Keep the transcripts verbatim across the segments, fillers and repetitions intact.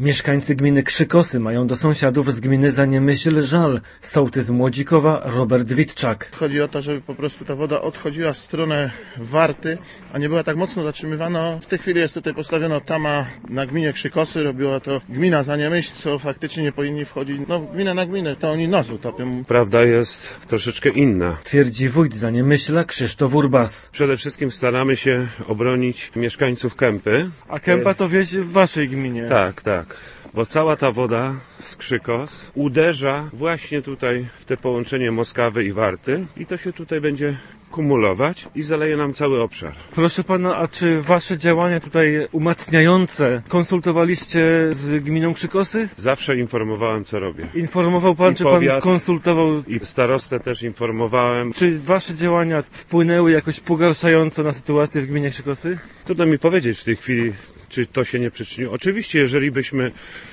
Mieszkańcy gminy Krzykosy mają do sąsiadów z gminy Zaniemyśl żal. Sołtys Młodzikowa Robert Witczak. Chodzi o to, żeby po prostu ta woda odchodziła w stronę Warty, a nie była tak mocno zatrzymywana. W tej chwili jest tutaj postawiona tama na gminie Krzykosy, robiła to gmina Zaniemyśl, co faktycznie nie powinni wchodzić. No gmina na gminę, to oni nos utopią. Prawda jest troszeczkę inna. Twierdzi wójt Zaniemyśla Krzysztof Urbas. Przede wszystkim staramy się obronić mieszkańców Kępy. A Kępa to wieś w waszej gminie. Tak, tak. Bo cała ta woda z Krzykos uderza właśnie tutaj w te połączenie Moskawy i Warty i to się tutaj będzie kumulować i zaleje nam cały obszar. Proszę pana, a czy wasze działania tutaj umacniające konsultowaliście z gminą Krzykosy? Zawsze informowałem, co robię. Informował pan, I czy powiat, pan konsultował? I starostę też informowałem. Czy wasze działania wpłynęły jakoś pogarszająco na sytuację w gminie Krzykosy? Trudno mi powiedzieć w tej chwili, czy to się nie przyczyniło. Oczywiście, jeżeli byśmy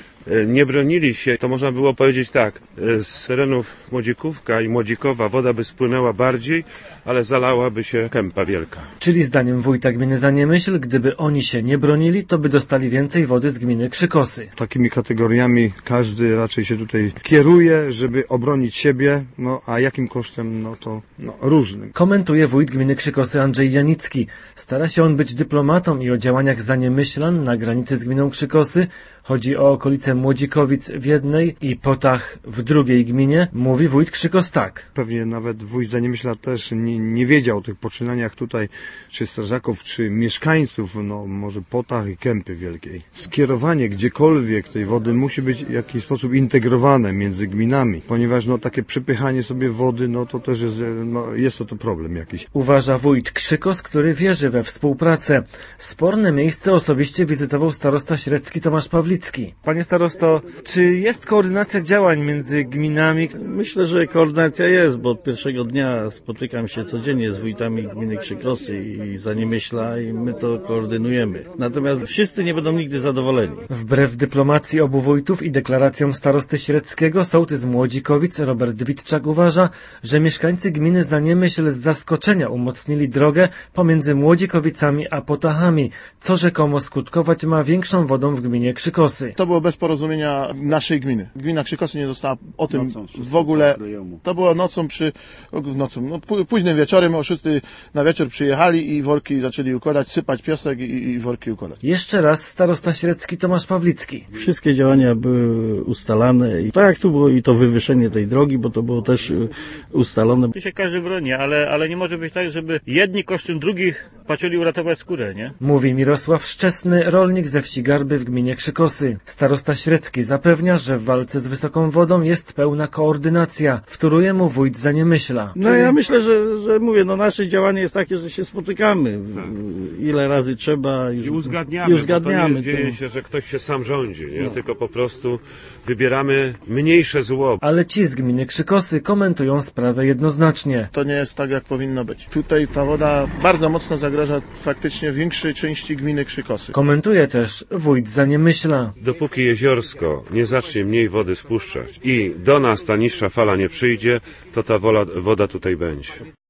nie bronili się, to można było powiedzieć tak, z terenów Młodzikówka i Młodzikowa woda by spłynęła bardziej, ale zalałaby się Kępa Wielka. Czyli zdaniem wójta gminy Zaniemyśl, gdyby oni się nie bronili, to by dostali więcej wody z gminy Krzykosy. Takimi kategoriami każdy raczej się tutaj kieruje, żeby obronić siebie, no a jakim kosztem, no to no, różnym. Komentuje wójt gminy Krzykosy Andrzej Janicki. Stara się on być dyplomatą i o działaniach Zaniemyślan na granicy z gminą Krzykosy, chodzi o okolice Młodzikowic w jednej i Potach w drugiej gminie, mówi wójt Krzykos tak. Pewnie nawet wójt Zaniemyśla też nie, nie wiedział o tych poczynaniach tutaj, czy strażaków, czy mieszkańców, no może Potach i Kępy Wielkiej. Skierowanie gdziekolwiek tej wody musi być w jakiś sposób integrowane między gminami, ponieważ no takie przepychanie sobie wody, no to też jest, no, jest to, to problem jakiś. Uważa wójt Krzykos, który wierzy we współpracę. Sporne miejsce osobiście wizytował starosta średzki Tomasz Pawlicki. Panie starosto, czy jest koordynacja działań między gminami? Myślę, że koordynacja jest, bo od pierwszego dnia spotykam się codziennie z wójtami gminy Krzykosy i Zaniemyśla i my to koordynujemy. Natomiast wszyscy nie będą nigdy zadowoleni. Wbrew dyplomacji obu wójtów i deklaracjom starosty średzkiego, sołtys Młodzikowic Robert Witczak uważa, że mieszkańcy gminy Zaniemyśl z zaskoczenia umocnili drogę pomiędzy Młodzikowicami a Potachami, co rzekomo skutkować ma większą wodą w gminie Krzykosy. To było bez porozumienia naszej gminy. Gmina Krzykosy nie została o tym w ogóle. To było nocą przy nocą, no, późnym wieczorem, o szóstej na wieczór przyjechali i worki zaczęli układać, sypać piasek i, i worki układać. Jeszcze raz starosta średzki Tomasz Pawlicki. Wszystkie działania były ustalane i tak jak tu było i to wywyższenie tej drogi, bo to było też ustalone. Tu się każdy broni, ale, ale nie może być tak, żeby jedni kosztem drugich patrzyli uratować skórę, nie? Mówi Mirosław Szczesny, rolnik ze wsi Garby w gminie Krzykosy. Starosta średzki zapewnia, że w walce z wysoką wodą jest pełna koordynacja. Wtóruje mu wójt Zaniemyśla. No ja myślę, że, że mówię, no nasze działanie jest takie, że się spotykamy. Ile razy trzeba i uzgadniamy. I uzgadniamy bo to nie dzieje się, że ktoś się sam rządzi, nie? No. Tylko po prostu wybieramy mniejsze zło. Ale ci z gminy Krzykosy komentują sprawę jednoznacznie. To nie jest tak, jak powinno być. Tutaj ta woda bardzo mocno zagraża faktycznie większej części gminy Krzykosy. Komentuje też wójt Zaniemyśla. Dopóki jeziorsko nie zacznie mniej wody spuszczać i do nas ta niższa fala nie przyjdzie, to ta woda, woda tutaj będzie.